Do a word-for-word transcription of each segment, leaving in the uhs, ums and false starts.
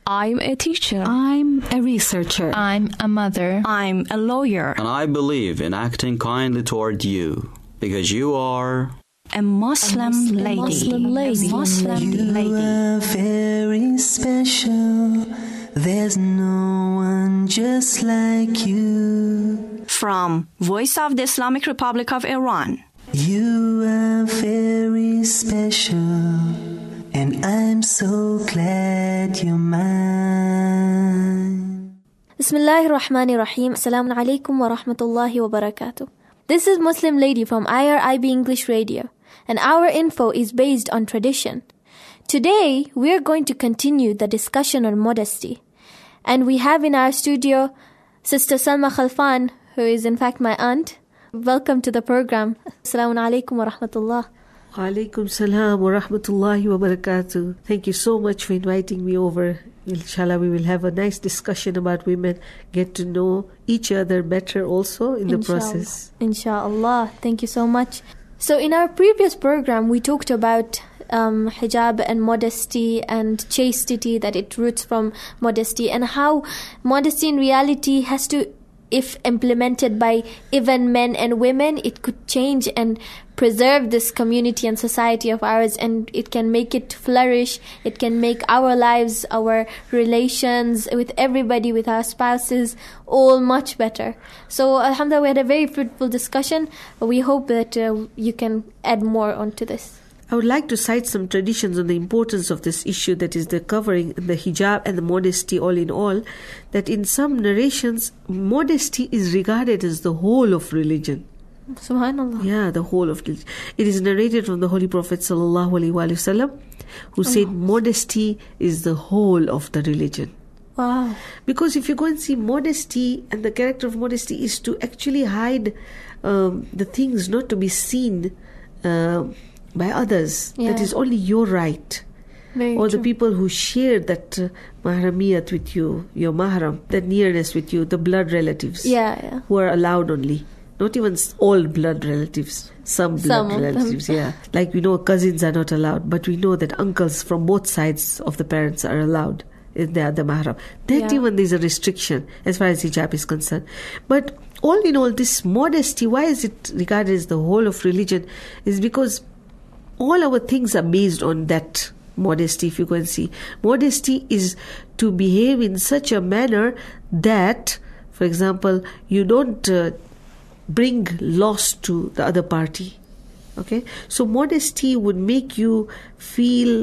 I'm a teacher. I'm a researcher. I'm a mother. I'm a lawyer. And I believe in acting kindly toward you, because you are a Muslim, a Muslim lady. Muslim lady. A Muslim you lady. are very special. There's no one just like you. From Voice of the Islamic Republic of Iran. You are very special, and I'm so glad you're mine. Bismillahir Rahmanir Rahim. Assalamu alaikum wa rahmatullahi wa barakatuh. This is Muslim Lady from I R I B English Radio, and our info is based on tradition. Today, we are going to continue the discussion on modesty. And we have in our studio Sister Salma Khalfan, who is in fact my aunt. Welcome to the program. Assalamu alaikum wa rahmatullah. Wa alaikum salam wa rahmatullahi wa barakatuh. Thank you so much for inviting me over. Inshallah, we will have a nice discussion about women, get to know each other better also in the Inshallah. process. Inshallah. Thank you so much. So in our previous program, we talked about um, hijab and modesty and chastity, that it roots from modesty, and how modesty in reality has to, if implemented by even men and women, it could change and preserve this community and society of ours, and it can make it flourish. It can make our lives, our relations with everybody, with our spouses, all much better. So alhamdulillah, we had a very fruitful discussion. We hope that uh, you can add more onto this. I would like to cite some traditions on the importance of this issue, that is the covering, the hijab and the modesty all in all, that in some narrations, modesty is regarded as the whole of religion. Subhanallah. Yeah, the whole of religion. It is narrated from the Holy Prophet sallallahu alaihi wasallam, who said Oh. modesty is the whole of the religion. Wow. Because if you go and see modesty, and the character of modesty is to actually hide um, the things not to be seen uh, by others. Yeah. That is only your right. Very Or true. the people who share that uh, mahramiyat with you, your mahram, that nearness with you, the blood relatives, Yeah, yeah. who are allowed only. Not even all blood relatives, some blood Some of them. relatives, yeah. Like we know cousins are not allowed, but we know that uncles from both sides of the parents are allowed. They are the mahram. That Yeah. even there's a restriction as far as hijab is concerned. But all in all, this modesty, why is it regarded as the whole of religion? Is because all our things are based on that modesty, if you can see. Modesty is to behave in such a manner that, for example, you don't uh, bring loss to the other party. Okay? So modesty would make you feel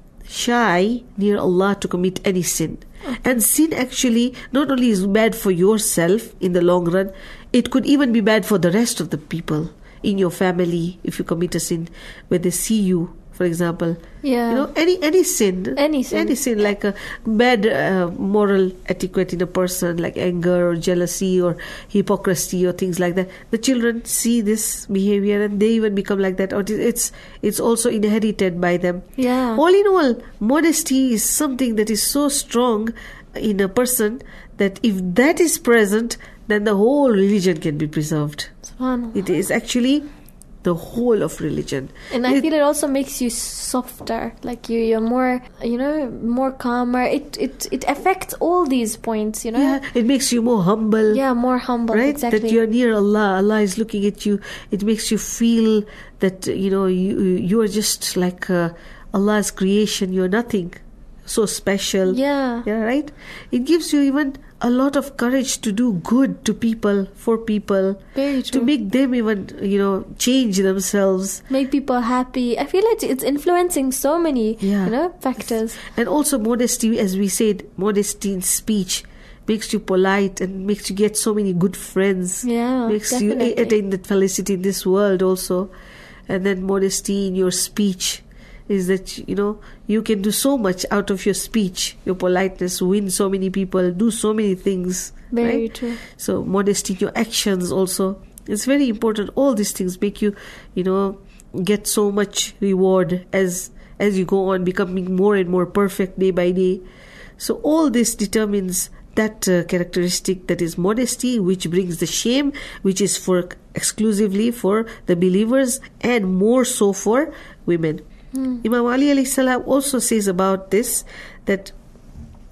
shy near Allah to commit any sin. And sin actually not only is bad for yourself in the long run, it could even be bad for the rest of the people in your family if you commit a sin where they see you, for example. Yeah. You know, any any sin. Any sin. Any sin, like a bad uh, moral etiquette in a person, like anger or jealousy or hypocrisy or things like that. The children see this behavior and they even become like that. Or it's it's also inherited by them. Yeah. All in all, modesty is something that is so strong in a person that if that is present, then the whole religion can be preserved. Subhanallah. It is actually the whole of religion. And I It- feel it also makes you softer, like you, you're more, you know, more calmer. It it it affects all these points, you know. yeah, it makes you more humble. Yeah, more humble. Right, Exactly. that you're near Allah. Allah is looking at you. It makes you feel that you know you you are just like uh, Allah's creation. You're nothing, so special. Yeah. yeah, right. It gives you even a lot of courage to do good to people, for people, Very to true. make them even you know change themselves. Make people happy. I feel like it's influencing so many, Yeah. you know, factors. And also modesty, as we said, modesty in speech makes you polite and makes you get so many good friends. Yeah, makes definitely. you attain that felicity in this world also. And then modesty in your speech is that, you know, you can do so much out of your speech, your politeness, win so many people, do so many things. Very right? true. So modesty in your actions also. It's very important. All these things make you, you know, get so much reward as as you go on, becoming more and more perfect day by day. So all this determines that uh, characteristic, that is modesty, which brings the shame, which is for exclusively for the believers and more so for women. Mm. Imam Ali alayhi salam also says about this that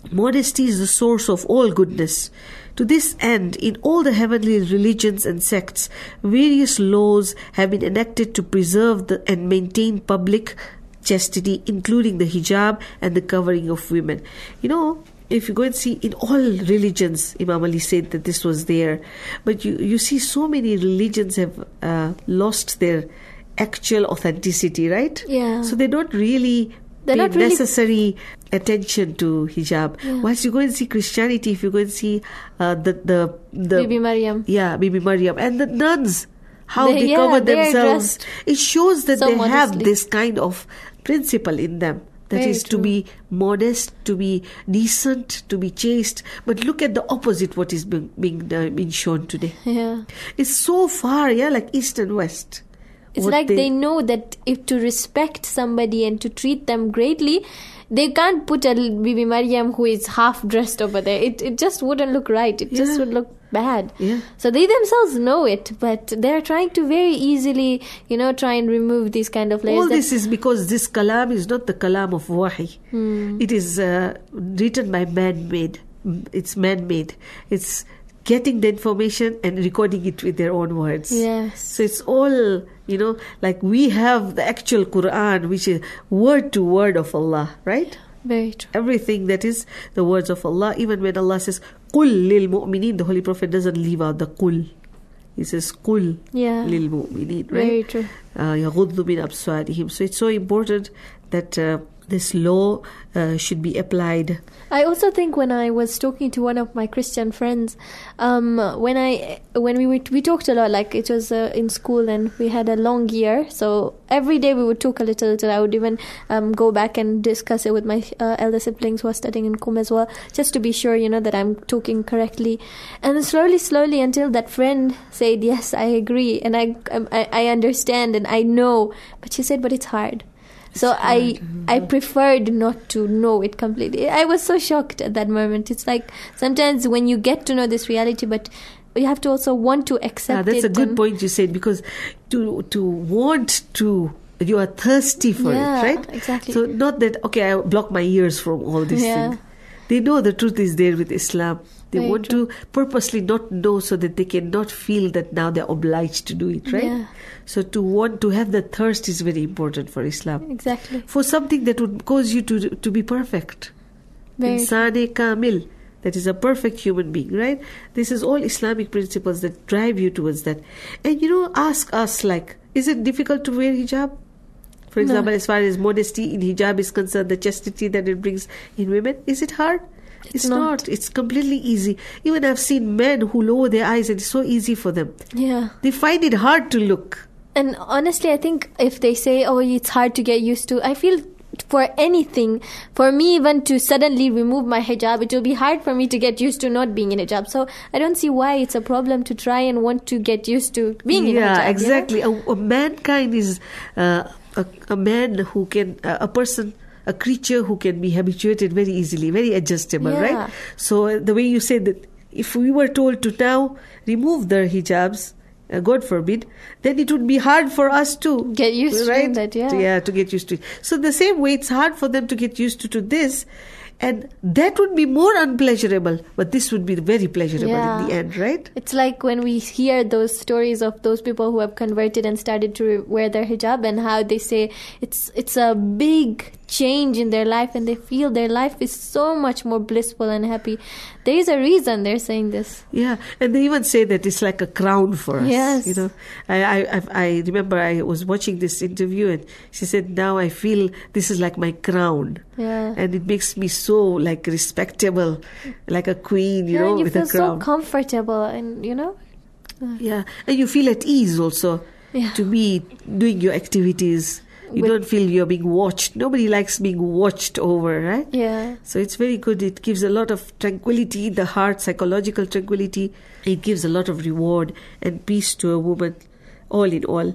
modesty is the source of all goodness. To this end, in all the heavenly religions and sects, various laws have been enacted to preserve the, and maintain public chastity, including the hijab and the covering of women. You know, if you go and see in all religions, Imam Ali said that this was there. But you, you see so many religions have uh, lost their actual authenticity, right? Yeah. So they don't really They're pay not really- necessary attention to hijab. Yeah. Whilst you go and see Christianity, if you go and see uh, the, the, the... Bibi Maryam. Yeah, Bibi Maryam. And the nuns, how They- they, yeah, cover they are themselves. dressed It shows that so they have modestly. this kind of principle in them. That Very is to true. be modest, to be decent, to be chaste. But look at the opposite, what is being, being, uh, being shown today. Yeah. It's so far, yeah, like east and west. It's What like they, know that if to respect somebody and to treat them greatly, they can't put a Bibi Maryam who is half dressed over there. It it just wouldn't look right. It just Yeah. would look bad. Yeah. So they themselves know it, but they're trying to very easily, you know, try and remove these kind of layers. All that- this is because this kalam is not the kalam of wahi. Hmm. It is uh, written by man-made. It's man-made. It's getting the information and recording it with their own words. Yes. So it's all, you know, like we have the actual Quran, which is word to word of Allah, right? Very true. Everything that is the words of Allah. Even when Allah says "Qul lil mu'minin," the Holy Prophet doesn't leave out the "Qul." He says "Qul Yeah. lil mu'minin," right? Very true. Uh, يَغُضُّ مِنْ أَبْصَارِهِمْ. So it's so important that uh, this law uh, should be applied. I also think when I was talking to one of my Christian friends, um, when I when we were, we talked a lot, like it was uh, in school and we had a long year, so every day we would talk a little, little. I would even um, go back and discuss it with my uh, elder siblings who are studying in Qom as well, just to be sure, you know, that I'm talking correctly. And then slowly, slowly, until that friend said, "Yes, I agree, and I I, I understand, and I know." But she said, "But it's hard." So I I preferred not to know it completely. I was so shocked at that moment. It's like sometimes when you get to know this reality, but you have to also want to accept Ah, that's it. a good and- point you said, because to to want to, you are thirsty for Yeah, it, right? exactly. So not that, okay, I block my ears from all these Yeah. things. They know the truth is there with Islam. They Very want true. to purposely not know so that they cannot feel that now they're obliged to do it, right? Yeah. So to want to have the thirst is very important for Islam. Exactly. For something that would cause you to to be perfect. Very true. Insane kamil. That is a perfect human being, right? This is all Islamic principles that drive you towards that. And you know, ask us, like, is it difficult to wear hijab? For No. example, as far as modesty in hijab is concerned, the chastity that it brings in women, is it hard? It's, not. not. It's completely easy. Even I've seen men who lower their eyes and it's so easy for them. Yeah. They find it hard to look. And honestly, I think if they say, "Oh, it's hard to get used to," I feel for anything, for me even to suddenly remove my hijab, it will be hard for me to get used to not being in hijab. So I don't see why it's a problem to try and want to get used to being in hijab. Yeah, you know? exactly. A, a mankind is uh, a, a man who can, uh, a person, a creature who can be habituated very easily, very adjustable, Yeah. right? So uh, the way you said that, if we were told to now remove their hijabs, uh, God forbid, then it would be hard for us to Get used to right? that, yeah. To, yeah, to get used to it. So the same way, it's hard for them to get used to, to this, and that would be more unpleasurable, but this would be very pleasurable Yeah. in the end, right? It's like when we hear those stories of those people who have converted and started to wear their hijab, and how they say it's it's a big change in their life, and they feel their life is so much more blissful and happy. There is a reason they're saying this. Yeah, and they even say that it's like a crown for us. Yes. You know, I, I, I I remember I was watching this interview and she said, now I feel this is like my crown. Yeah. And it makes me so like respectable, like a queen, you Yeah, know, and you with feel a crown. so comfortable, and you know. Yeah, and you feel at ease also Yeah. to be doing your activities. You With- don't feel you're being watched. Nobody likes being watched over, right? Yeah. So it's very good. It gives a lot of tranquility in the heart, psychological tranquility. It gives a lot of reward and peace to a woman, all in all.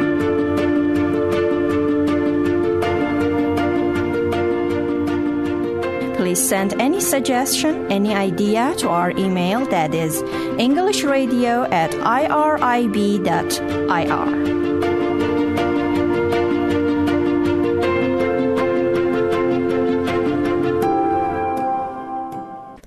Please send any suggestion, any idea to our email, that is englishradio at irib dot ir.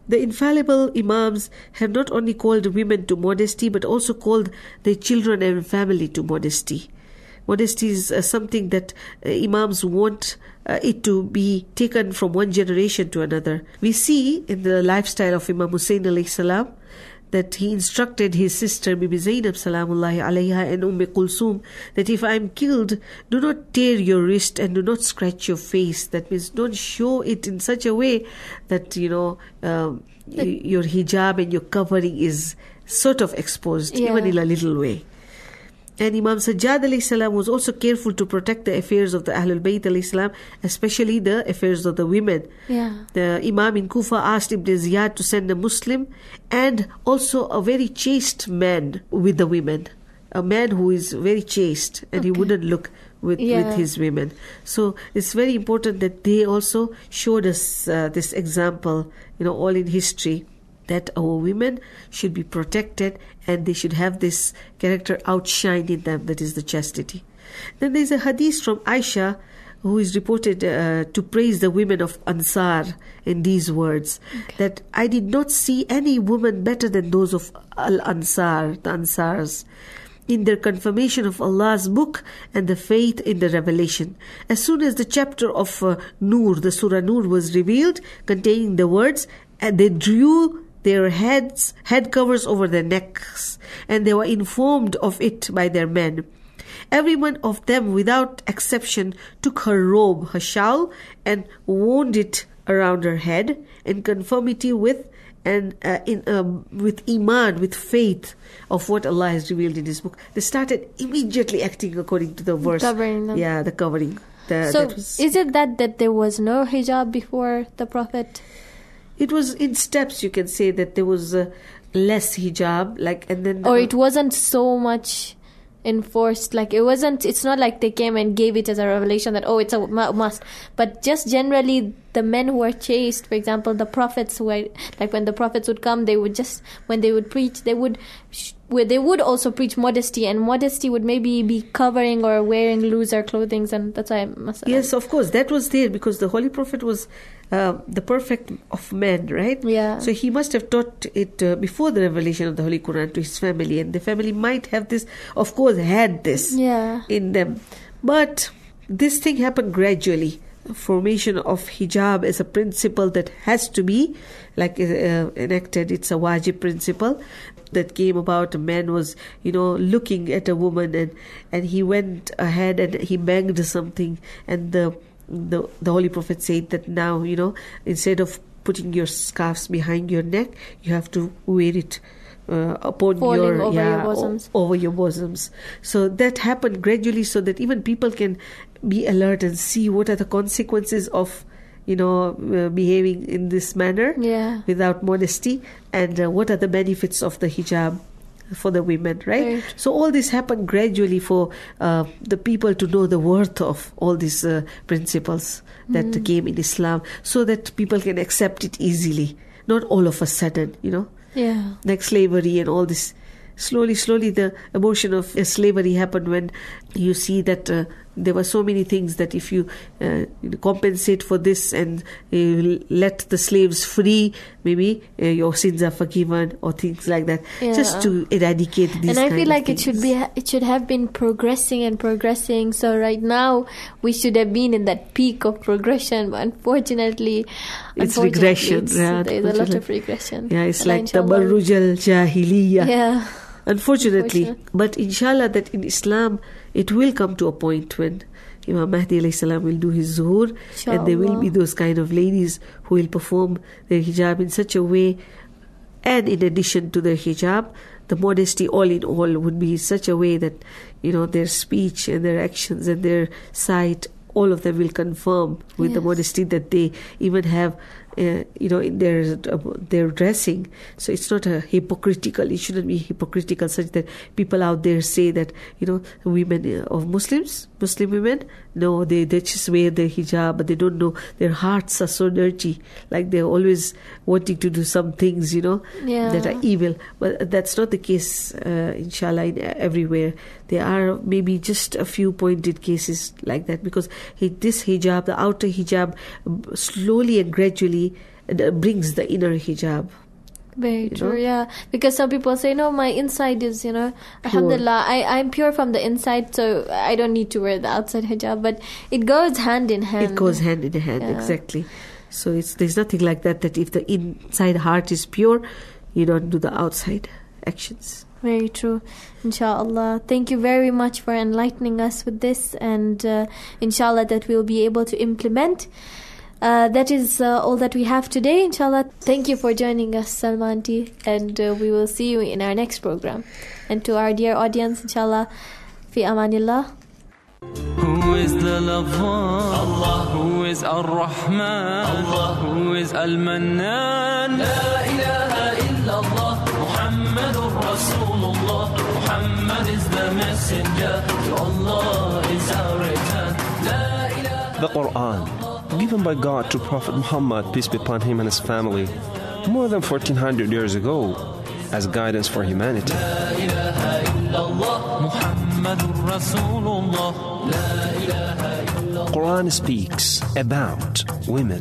The infallible Imams have not only called women to modesty, but also called their children and family to modesty. Modesty is uh, something that uh, Imams want uh, it to be taken from one generation to another. We see in the lifestyle of Imam Hussein alayhi salam that he instructed his sister Bibi Zainab salamullahi alayha and Umm Kulsum that if I am killed, do not tear your wrist and do not scratch your face. That means don't show it in such a way that, you know, um, y- your hijab and your covering is sort of exposed, Yeah. even in a little way. And Imam Sajjad alayhi salam was also careful to protect the affairs of the Ahlul Bayt alayhi salam, especially the affairs of the women. Yeah. The Imam in Kufa asked Ibn Ziyad to send a Muslim and also a very chaste man with the women. A man who is very chaste and he Okay. wouldn't look with, Yeah. with his women. So it's very important that they also showed us uh, this example, you know, all in history, that our women should be protected and they should have this character outshine in them, that is the chastity. Then there's a hadith from Aisha who is reported uh, to praise the women of Ansar in these words, that I did not see any woman better than those of Al-Ansar, the Ansars, in their confirmation of Allah's book and the faith in the revelation. As soon as the chapter of uh, Nur, the Surah Nur, was revealed, containing the words, and they drew their heads, head covers over their necks, and they were informed of it by their men. Every one of them, without exception, took her robe, her shawl, and wound it around her head in conformity with and uh, in um, with iman, with faith of what Allah has revealed in His book. They started immediately acting according to the verse. Covering them. Yeah, the covering. The, So, that was, is it that, that there was no hijab before the Prophet? it was in steps, you can say, that there was uh, less hijab, like, and then Or uh, it wasn't so much enforced? Like, it wasn't, it's not like they came and gave it as a revelation that, oh, it's a mu- must. But just generally, the men who were chaste, for example, the prophets who were, like when the prophets would come, they would just, when they would preach, they would, sh- where they would also preach modesty, and modesty would maybe be covering or wearing looser clothing, and that's why I must. yes, of course, that was there because the Holy Prophet was uh, the perfect of men, right? Yeah. So he must have taught it uh, before the revelation of the Holy Quran to his family, and the family might have this, of course, had this Yeah. in them. But this thing happened gradually. Formation of hijab as a principle that has to be like uh, enacted. It's a wajib principle that came about. A man was, you know, looking at a woman, and and he went ahead and he banged something, and the the the Holy Prophet said that now, you know, instead of putting your scarves behind your neck, you have to wear it Uh, upon Falling your over yeah, your bosoms. o- over your bosoms. So that happened gradually, so that even people can be alert and see what are the consequences of, you know, uh, behaving in this manner Yeah. without modesty, and uh, what are the benefits of the hijab for the women, right? Right. So all this happened gradually for uh, the people to know the worth of all these uh, principles that Mm. came in Islam, so that people can accept it easily, not all of a sudden, you know. Yeah. Like slavery and all this. Slowly, slowly the abortion of uh, slavery happened when you see that uh, there were so many things that if you uh, compensate for this and uh, let the slaves free, maybe uh, your sins are forgiven or things like that. Just Yeah. to eradicate these And I kind feel of like it should things. be it should have been progressing and progressing. So right now we should have been in that peak of progression, but unfortunately, It's unfortunately, regression, it's- yeah, there's a lot unfortunately. of regression. Yeah, it's And like the inshallah- Tabarruj al-Jahiliyyah. Yeah. Unfortunately, Unfortunate. but inshallah that in Islam it will come to a point when Imam Mahdi alayhi salam will do his zuhur, and there will Inshallah. be those kind of ladies who will perform their hijab in such a way, and in addition to their hijab, the modesty all in all would be such a way that, you know, their speech and their actions and their sight, all of them will confirm with the Yes. modesty that they even have, uh, you know, in their uh, their dressing. So it's not a hypocritical. It shouldn't be hypocritical, such that people out there say that, you know, women uh, of Muslims, Muslim women, no, they they just wear their hijab, but they don't know their hearts are so dirty. Like they're always wanting to do some things, you know, Yeah. that are evil. But that's not the case, uh, inshallah, in, everywhere. There are maybe just a few pointed cases like that, because he, this hijab, the outer hijab, b- slowly and gradually uh, brings the inner hijab. Very You true, know? yeah. Because some people say, no, my inside is, you know, alhamdulillah, I, I'm pure from the inside, so I don't need to wear the outside hijab. But it goes hand in hand. It goes hand in hand, Yeah. exactly. So it's there's nothing like that, that if the inside heart is pure, you don't do the outside actions. Very true. Inshallah. Thank you very much for enlightening us with this, and uh, inshallah that we'll be able to implement. Uh, that is uh, all that we have today, inshallah. Thank you for joining us, Salma Aunty, and uh, we will see you in our next program. And to our dear audience, inshallah, fi amanillah. Who is the lover? Allah. Who is Ar-Rahman? Allah. Who is Al-Mannan? La ilaha illallah. Muhammadur Rasulullah. Muhammad is the messenger. To Allah is our return. La ilaha. The Quran, given by God to Prophet Muhammad, peace be upon him and his family, more than fourteen hundred years ago, as guidance for humanity. La ilaha illallah. Muhammadur Rasulullah. La ilaha illallah. Quran speaks about women.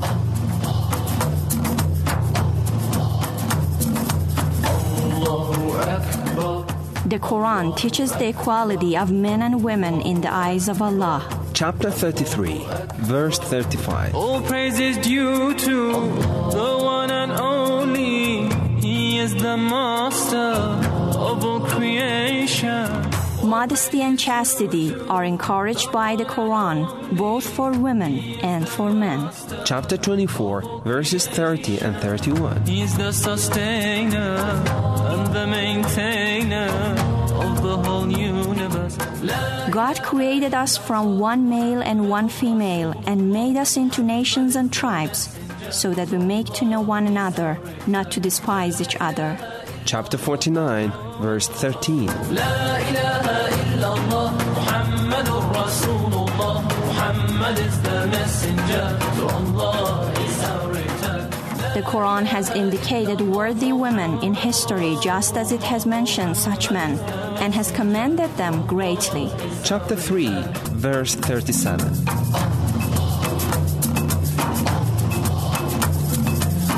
The Quran teaches the equality of men and women in the eyes of Allah. Chapter thirty-three, verse thirty-five. All praise is due to the one and only. He is the master of all creation. Modesty and chastity are encouraged by the Quran, both for women and for men. Chapter twenty-four, verses thirty and thirty-one. He is the sustainer and the maintainer of the whole universe. God created us from one male and one female and made us into nations and tribes, so that we make to know one another, not to despise each other. Chapter forty-nine, verse thirteen. La ilaha illallah. Muhammadur Rasulullah. Muhammad is the messenger. To Allah is our return. The Quran has indicated worthy women in history just as it has mentioned such men, and has commended them greatly. Chapter three, verse thirty-seven.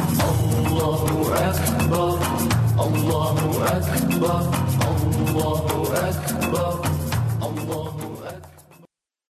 Allahu Akbar. Allahu Akbar. Allahu